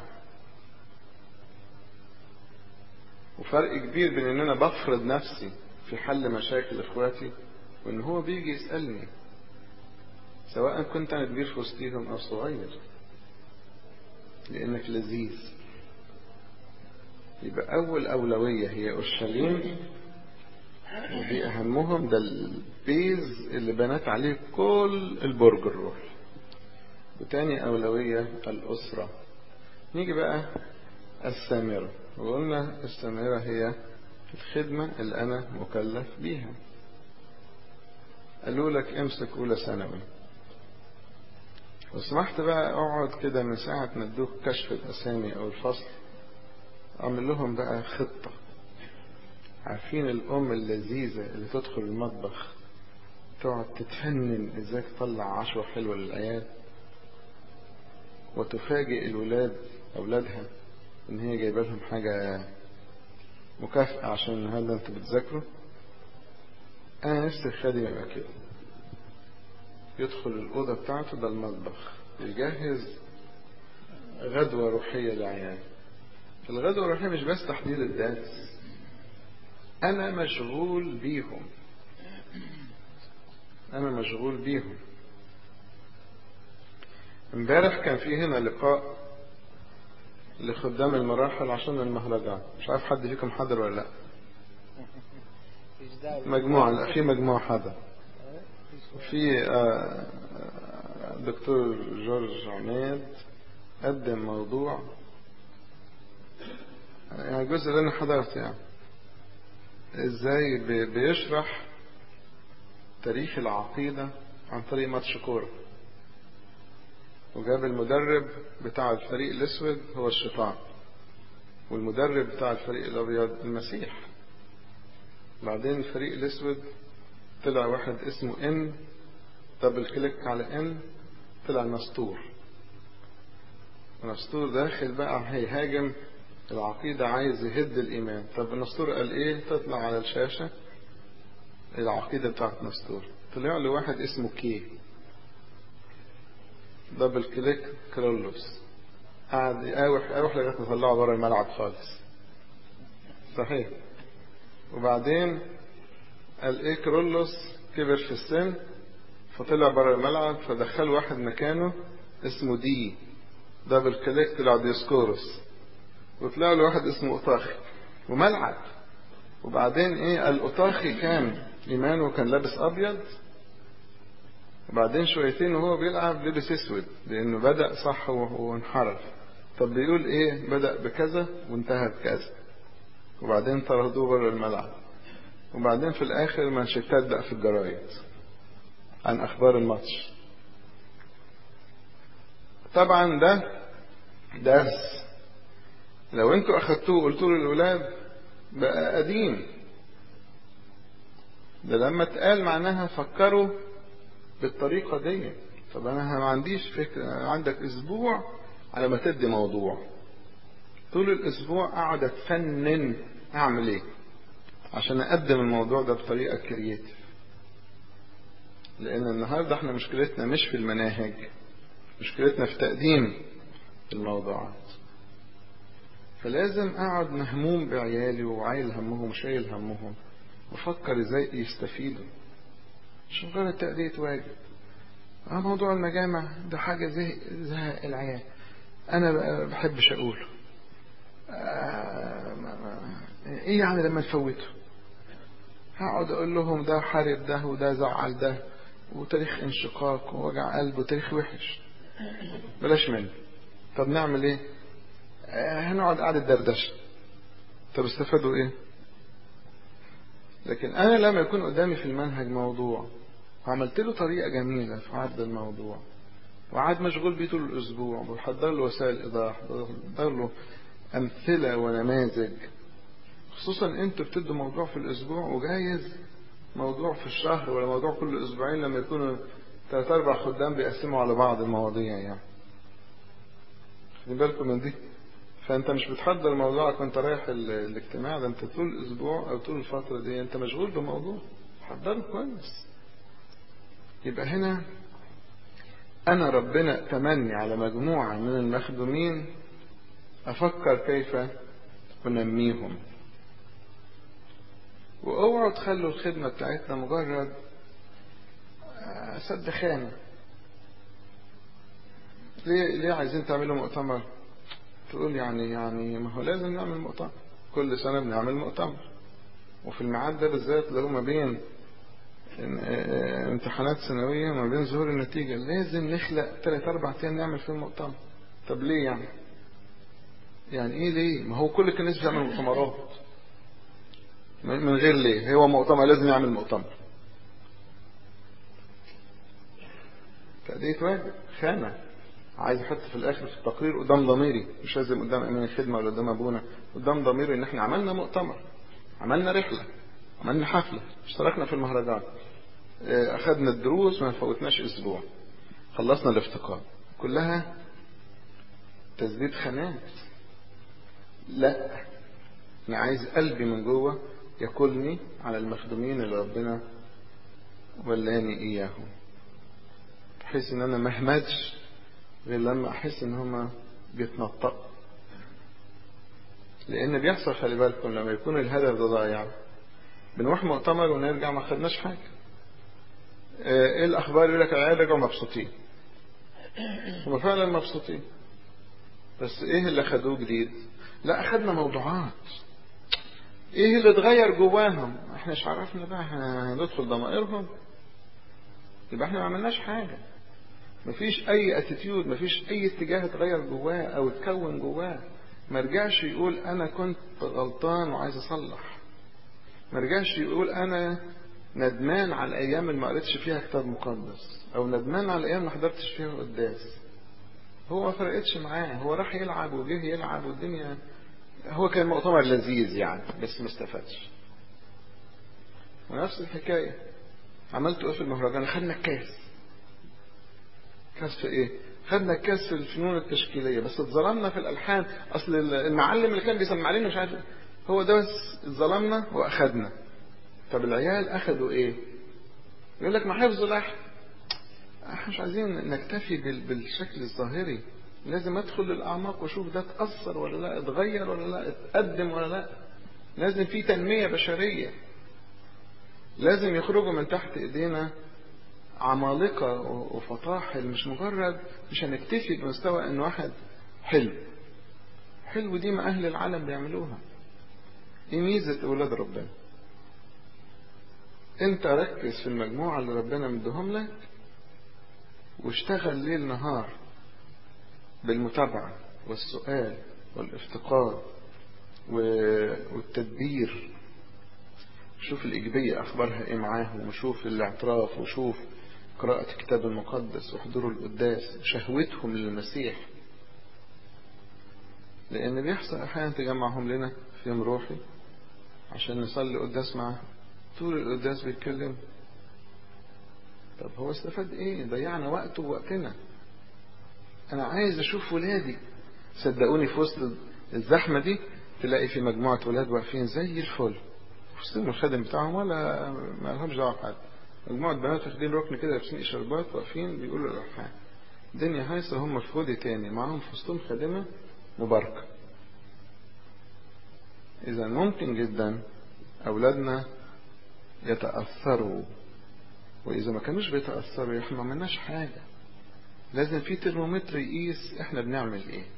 وفرق كبير بين إن أنا بفرض نفسي في حل مشاكل إخواتي، وإن هو بيجي يسألني، سواء كنت أنا كبير في وسطيهم أو صغير، لأنك لذيذ. يبقى أول أولوية هي أورشليم، ودي أهمهم، ده البيز اللي بنات عليه كل البرج الروحي. وتاني أولوية الأسرة. نيجي بقى السامرة، وقلنا السامرة هي الخدمة اللي أنا مكلف بيها. قالوا لك امسك أولى ثانوي، وسمحت بقى اقعد كده من ساعة ما ادوك كشف الأسامي أو الفصل، أعمل لهم بقى خطة. عارفين الأم اللذيذة اللي تدخل المطبخ تقعد تتفنن ازاي تطلع عشوة حلوة للعيال، وتفاجئ الولاد أولادها إن هي جايبه لهم حاجة مكافأة عشان النهارده انتوا بتذاكروا. أنا نفسي الخادم يبقى كده، يدخل الأوضة بتاعته ده المطبخ، يجهز غدوة روحية للعيال. الغدوة الروحية مش بس تحضير الدرس، أنا مشغول بيهم، أنا مشغول بيهم. امبارح كان في هنا لقاء لخدام المراحل عشان المهرجان، مش عارف حد فيكم حضر ولا لا. مجموعة، لا في مجموعة حضر. في دكتور جورج عماد قدم موضوع، يعني الجزء اللي انا حضرته، يعني ازاي بيشرح تاريخ العقيدة عن طريق ماتش كورة، وجاب المدرب بتاع الفريق الاسود هو الشيطان، والمدرب بتاع الفريق الابيض المسيح. بعدين الفريق الاسود طلع واحد اسمه ان، دبل كليك على ان طلع نسطور. نسطور داخل بقى هيهاجم العقيدة، عايز يهد الإيمان. طب نسطور قال إيه؟ تطلع على الشاشة العقيدة بتاعت نسطور، طلع له واحد اسمه كي، دبل كليك كرولوس، قعد يقاوح لغاية ما طلعه بره الملعب خالص. صحيح. وبعدين قال إيه؟ كرولوس كبر في السن فطلع بره الملعب، فدخل واحد مكانه اسمه دي، دبل كليك طلع ديسكورس، وطلع له واحد اسمه أوطاخي وملعب. وبعدين ايه؟ الأوطاخي كان إيمانه كان لابس أبيض، وبعدين شويتين وهو بيلعب لبس اسود، لأنه بدأ صح وانحرف. طب بيقول ايه؟ بدأ بكذا وانتهى بكذا، وبعدين طردوه بره الملعب، وبعدين في الآخر مانشيتات بقى في الجرايد عن أخبار الماتش. طبعا ده درس لو انتوا أخدتوه وقلتوه للأولاد بقى قديم. ده لما اتقال معناها فكروا بالطريقة دي. طب أنا ما عنديش فكرة، عندك أسبوع على ما تدي موضوع، طول الأسبوع أقعد أتفنن أعمل إيه عشان أقدم الموضوع ده بطريقة كرياتيف. لأن النهاردة احنا مشكلتنا مش في المناهج، مشكلتنا في تقديم الموضوعات. فلازم أقعد مهموم بعيالي وعايل همهم وشايل همهم، وفكر ازاي يستفيدوا، مش مجرد تأدية واجب. موضوع المجامع ده حاجة زهق العيال، أنا بحبش أقوله. إيه يعني لما نفوته؟ هقعد أقول لهم ده حارب ده وده زعل ده وتاريخ انشقاق ووجع قلب وتاريخ وحش، بلاش منه. طب نعمل إيه؟ هنقعد قعدة دردشة. طب استفادوا إيه؟ لكن أنا لما يكون قدامي في المنهج موضوع وعملت له طريقة جميلة في عرض الموضوع، وقعد مشغول بيه طول الأسبوع، وحضر له وسائل إيضاح، وحضر له أمثلة ونماذج. خصوصا أنتوا بتدوا موضوع في الأسبوع، وجايز موضوع في الشهر ولا موضوع كل أسبوعين لما يكونوا 3-4 خدام بيقسموا على بعض المواضيع. يعني خلي بالكم من دي. فأنت مش بتحضر موضوعك وأنت رايح الاجتماع، ده أنت طول الأسبوع أو طول الفترة دي أنت مشغول بموضوع، حضره كويس. يبقى هنا أنا ربنا تمني على مجموعة من المخدومين أفكر كيف أنميهم. واوعوا تخلوا الخدمة بتاعتنا مجرد سد خانة. ليه عايزين تعملوا مؤتمر؟ تقول يعني ما هو لازم نعمل مؤتمر، كل سنة بنعمل مؤتمر، وفي الميعاد ده بالذات اللي هو ما بين امتحانات سنوية ما بين ظهور النتيجة لازم نخلق 3-4 أيام نعمل فيهم مؤتمر. طب ليه يعني ايه ليه؟ ما هو كل الناس بتعمل مؤتمرات من غير ليه؟ هو مؤتمر لازم يعمل مؤتمر. تأدية واجب خانة، عايز احط في الاخر في التقرير قدام ضميري، مش لازم قدام امين الخدمة ولا قدام ابونا، قدام ضميري ان احنا عملنا مؤتمر، عملنا رحلة، عملنا حفلة، اشتركنا في المهرجان، اخذنا الدروس ما فوتناش اسبوع، خلصنا الافتقاد. كلها تسديد خانات. لا، انا عايز قلبي من جوه ياكلني على المخدومين اللي ربنا ولاني اياهم، بحيث ان انا ما اهمدش غير لما احس ان هما بيتنطقوا. لان بيحصل، خلي بالكم، لما يكون الهدف ده ضايع بنروح مؤتمر ونرجع ما خدناش حاجه. ايه الاخبار؟ يقول لك العيال رجعوا مبسوطين. هم فعلا مبسوطين، بس ايه اللي اخدوه جديد؟ لا، اخدنا موضوعات. ايه اللي اتغير جواهم؟ احنا مش عرفنا بقى، احنا هندخل ضمائرهم، يبقى احنا ما عملناش حاجه. مفيش اي اتيتيود، مفيش اي اتجاه اتغير جواه او اتكون جواه. ما رجعش يقول انا كنت غلطان وعايز اصلح. ما رجعش يقول انا ندمان على الايام اللي ما قريتش فيها كتاب مقدس، او ندمان على الايام ما حضرتش فيها قداس. هو ما فرقتش معاه، هو راح يلعب وجه يلعب والدنيا. هو كان مؤتمر لذيذ يعني، بس ما استفادش. ونفس الحكايه عملت ايه في المهرجان؟ خدنا الكاس. كاس في ايه؟ خدنا الكاس في الفنون التشكيليه، بس اتظلمنا في الالحان. اصل المعلم اللي كان بيسمع لنا مش عارف، هو ده بس اتظلمنا واخدنا. طب العيال اخدوا ايه؟ يقول لك ما حفظوا لحن. احنا مش عايزين نكتفي بالشكل الظاهري، لازم ادخل للاعماق واشوف ده اتاثر ولا لا، اتغير ولا لا، اتقدم ولا لا. لازم في تنميه بشريه، لازم يخرجوا من تحت ايدينا عمالقة وفطاحل، مش مجرد، مش هنكتفي بمستوى ان واحد حلو دي ما اهل العالم بيعملوها. ايه ميزة اولاد ربنا؟ انت ركز في المجموعة اللي ربنا مديهم لك، واشتغل ليل نهار بالمتابعة والسؤال والافتقاد والتدبير. شوف الإيجابية أخبارها إيه معاهم، وشوف الاعتراف، وشوف قراءة الكتاب المقدس، وحضور القداس، وشهوتهم للمسيح. لأن بيحصل أحيانا تجمعهم لنا في يوم روحي عشان نصلي قداس معاه، طول القداس بيتكلم. طب هو استفاد إيه؟ ضيعنا وقته ووقتنا. أنا عايز أشوف ولادي. صدقوني في وسط الزحمة دي تلاقي في مجموعة ولاد واقفين زي الفل، وسطهم الخادم بتاعهم ولا ما لهمش دعوة بحد. مجموعة بنات واخدين ركن كده لابسين إشاربات واقفين بيقولوا الألحان. الدنيا هايصة، هم في فودي تاني معاهم في وسطهم خادمة مباركة. إذا ممكن جدا أولادنا يتأثروا، وإذا ما كانوش بيتأثروا إحنا ما عملناش حاجة. لازم في ترمومتر يقيس إحنا بنعمل إيه،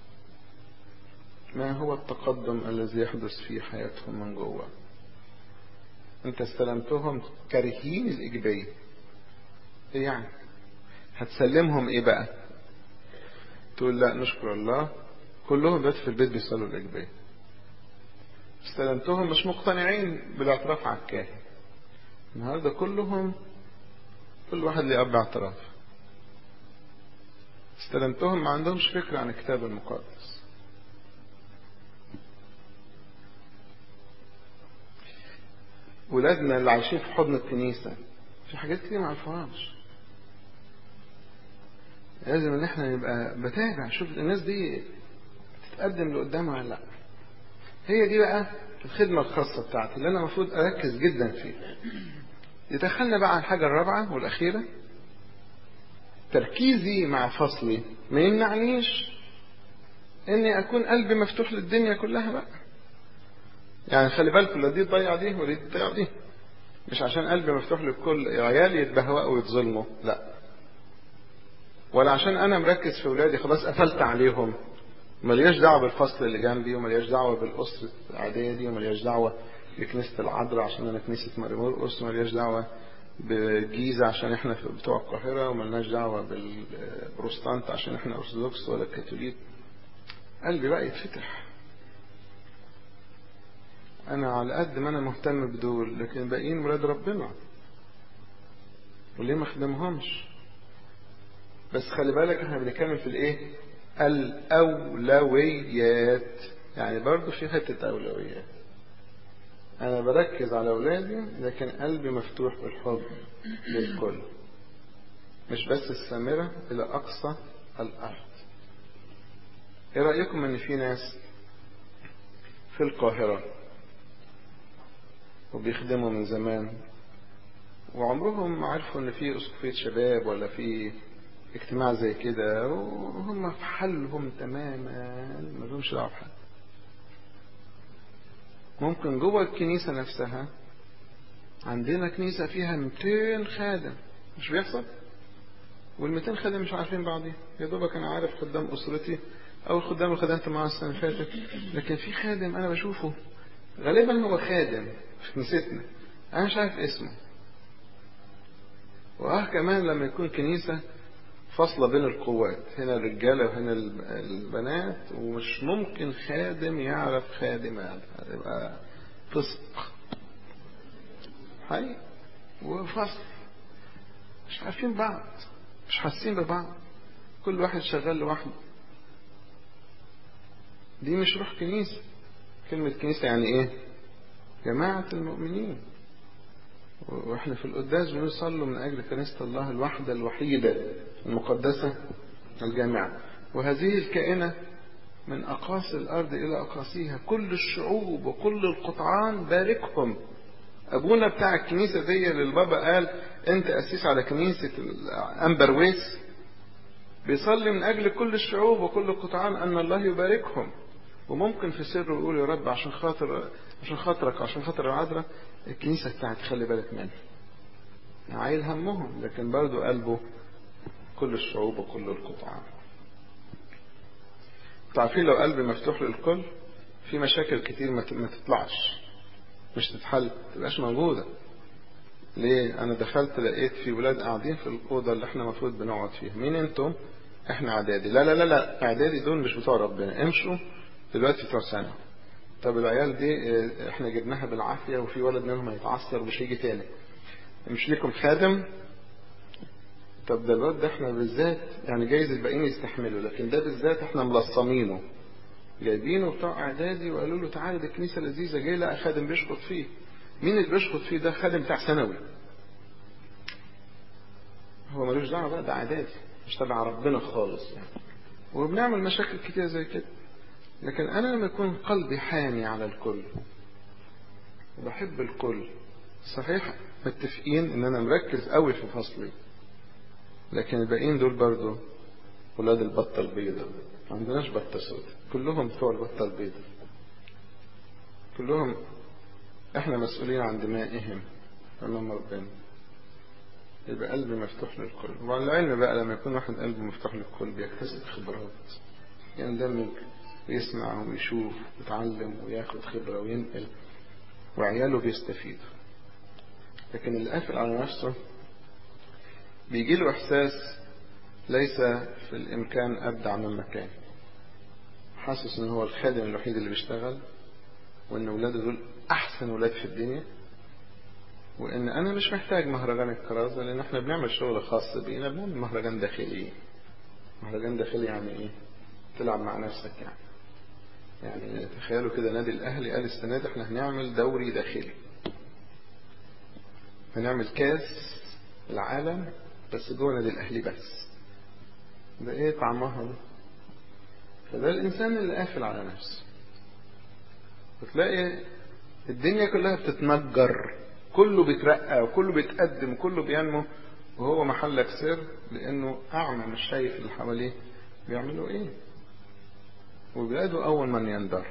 ما هو التقدم الذي يحدث في حياتهم من جوه. أنت استلمتهم كارهين الإيجابية، إيه يعني؟ هتسلمهم إيه بقى؟ تقول لا نشكر الله كلهم دلوقتي في البيت بيصلوا الإيجابية. استلمتهم مش مقتنعين بالاعتراف على الكاهن، النهارده كلهم كل واحد ليه أب اعتراف. استلمتهم ما عندهمش فكرة عن الكتاب المقدس. ولادنا اللي عايشين في حضن الكنيسة في حاجات كتير ما عرفوهاش. لازم ان احنا نبقى بتابع، شوف الناس دي تتقدم لقدامها ولا لا. هي دي بقى الخدمة الخاصة بتاعتي اللي انا المفروض اركز جدا فيها. يدخلنا بقى على الحاجة الرابعة والأخيرة. تركيزي مع فصلي ما يمنعنيش اني اكون قلبي مفتوح للدنيا كلها بقى. يعني خلي بالكم، لا دي تضيع دي ولا دي تضيع دي. مش عشان قلبي مفتوح للكل عيالي يتبهوأوا ويتظلموا، لا. ولا عشان انا مركز في ولادي خلاص قفلت عليهم، ملياش دعوه بالفصل اللي جنبي، وملياش دعوه بالاسره العاديه دي، وملياش دعوه بكنيسه العذراء عشان انا كنيسه مريم مرقس، وملياش دعوه بالجيزة عشان احنا بتوع القاهرة وملناش دعوة بالبروستانت عشان احنا أرثوذكس ولا كاثوليك. قلبي بقى يتفتح. أنا على قد ما أنا مهتم بدول، لكن باقيين ولاد ربنا وليه ما خدمهمش؟ بس خلي بالك احنا بنتكلم في الايه؟ الأولويات. يعني برضو في حتة أولويات. أنا بركز على أولادي لكن قلبي مفتوح بالحب للكل، مش بس السامرة إلى أقصى الأرض. إيه رأيكم إن في ناس في القاهرة وبيخدموا من زمان وعمرهم ما عرفوا إن في أسقفية شباب ولا في اجتماع زي كده، وهم في حالهم تماما ما لهمش دعوة بحد. ممكن جوه الكنيسة نفسها عندنا كنيسة فيها 200 خادم، مش بيحصل؟ وال200 خادم مش عارفين بعضهم. يا دوبك أنا عارف خدام أسرتي أو الخدام اللي خدمت معاه السنة اللي فاتت، لكن في خادم أنا بشوفه غالبا هو خادم في كنيستنا أنا مش عارف اسمه. كمان لما يكون كنيسة فاصلة بين القوات، هنا الرجالة وهنا البنات، ومش ممكن خادم يعرف خادمة، هتبقى فسق حي وفصل. مش عارفين بعض، مش حاسين ببعض، كل واحد شغال لوحده. دي مش روح كنيسة. كلمة كنيسة يعني ايه؟ جماعة المؤمنين. واحنا في القداس بنصلي من اجل كنيسة الله الوحدة الوحيدة المقدسة الجامعة، وهذه الكائنة من اقاصي الارض الى اقاصيها، كل الشعوب وكل القطعان باركهم. ابونا بتاع الكنيسة دي اللي البابا قال انت اسيس على كنيسة امبرويس، بيصلي من اجل كل الشعوب وكل القطعان ان الله يباركهم. وممكن في سر يقول يا رب عشان خاطرك عشان خاطر العذراء الكنيسة بتاعتي خلي بالك منها. عايل همهم لكن برضو قلبه كل الشعوب وكل القطعان. تعرفين لو قلبي مفتوح للكل في مشاكل كتير ما تطلعش، مش تتحل، تبقاش موجودة. ليه؟ انا دخلت لقيت في ولاد قاعدين في الأوضة اللي احنا المفروض بنقعد فيها. مين انتم؟ احنا اعدادي. لا لا لا لا، اعدادي دول مش بتوع ربنا، امشوا دلوقتي بتوع ثانوي. طب العيال دي احنا جبناها بالعافية وفي ولد منهم هيتعثر ومش هيجي تاني، مش ليكم خادم؟ طب ده الواد ده احنا بالذات يعني جايز الباقيين يستحملوا، لكن ده بالذات احنا ملصمينه، جايبينه بتوع اعدادي وقالوا له تعالى دي كنيسة لذيذة، جاي لقى خادم بيشخط فيه. مين اللي بيشخط فيه ده؟ خادم بتاع ثانوي، هو ملوش دعوة بقى، ده اعدادي مش تبع ربنا خالص يعني. وبنعمل مشاكل كتير زي كده. لكن انا لما يكون قلبي حامي على الكل وبحب الكل، صحيح متفقين ان انا مركز قوي في فصلي، لكن الباقيين دول برضو ولاد البطة البيضاء، ما عندناش بطة سوداء، كلهم بتوع البطة البيضاء، كلهم احنا مسؤولين عن دمائهم امام ربنا. يبقى قلبي مفتوح للكل. وعلى العلم بقى لما يكون واحد قلبه مفتوح للكل بيكتسب خبرات، يندمج ويسمع ويشوف ويتعلم وياخد خبرة وينقل، وعياله بيستفيدوا. لكن اللي قافل على نفسه بيجي له احساس ليس في الامكان ابدع من مكان، حاسس ان هو الخادم الوحيد اللي بيشتغل، وان ولاده دول احسن ولاد في الدنيا، وان انا مش محتاج مهرجان الكرازة، لان احنا بنعمل شغل خاص بينا، بنعمل مهرجان داخلي. مهرجان داخلي يعني ايه؟ تلعب مع نفسك يعني تخيلوا كده نادي الاهلي قال السنة دي احنا هنعمل دوري داخلي، هنعمل كاس العالم بس جوه نادي الاهلي بس. ده ايه طعمها ده؟ فده الانسان اللي قافل على نفسه. وتلاقي الدنيا كلها بتتنجر، كله بيترقى وكله بيتقدم وكله بينمو، وهو محلك سر لانه اعمى مش شايف اللي حواليه بيعملوا ايه، وبلاده اول من يندر.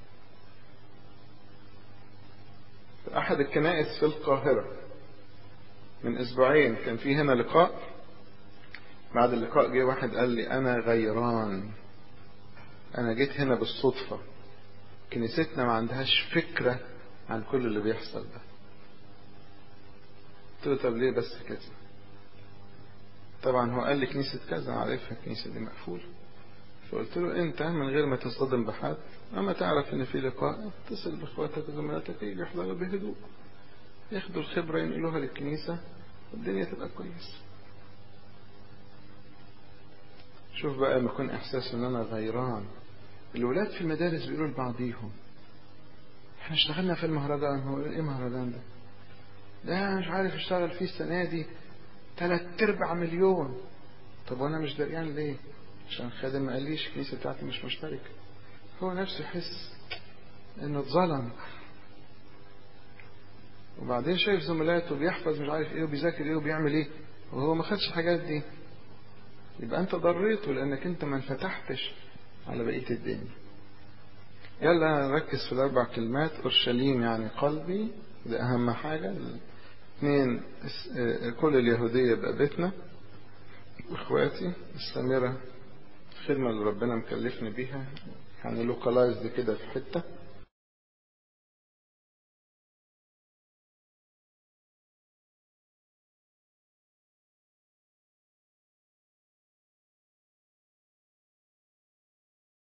في احد الكنائس في القاهرة من اسبوعين كان في هنا لقاء، بعد اللقاء جه واحد قال لي انا غيران، انا جيت هنا بالصدفة، كنيستنا ما عندهاش فكرة عن كل اللي بيحصل ده. قلت له طب ليه بس كده؟ طبعا هو قال لي كنيسة كذا، عارفها الكنيسة دي مقفولة. فقلت له انت من غير ما تصطدم بحد، اما تعرف ان في لقاء، اتصل باخواتك وزملاتك يجي يحضروا بهدوء، ياخدوا الخبرة ينقلوها للكنيسة والدنيا تبقى كويسة. شوف بقى لما يكون احساس ان انا غيران. الولاد في المدارس بيقولوا لبعضيهم احنا اشتغلنا في المهرجان. هو ايه مهرجان ده؟ ده مش عارف اشتغل فيه السنة دي 3/4 مليون. طب وانا مش دريان ليه؟ عشان خادم ما قاليش الكنيسة بتاعتي مش مشتركة. هو نفسه يحس انه اتظلم. وبعدين شايف زملاته بيحفظ مش عارف ايه وبيذاكر ايه وبيعمل ايه وهو ما خدش الحاجات دي. يبقى انت ضريته لانك انت ما انفتحتش على بقية الدنيا. يلا نركز في ال4 كلمات. اورشليم يعني قلبي، ده اهم حاجة. 2 كل اليهودية بقى بيتنا واخواتي. السامرة الخدمة اللي ربنا مكلفني بيها، يعني لوكالايزد كده في حتة.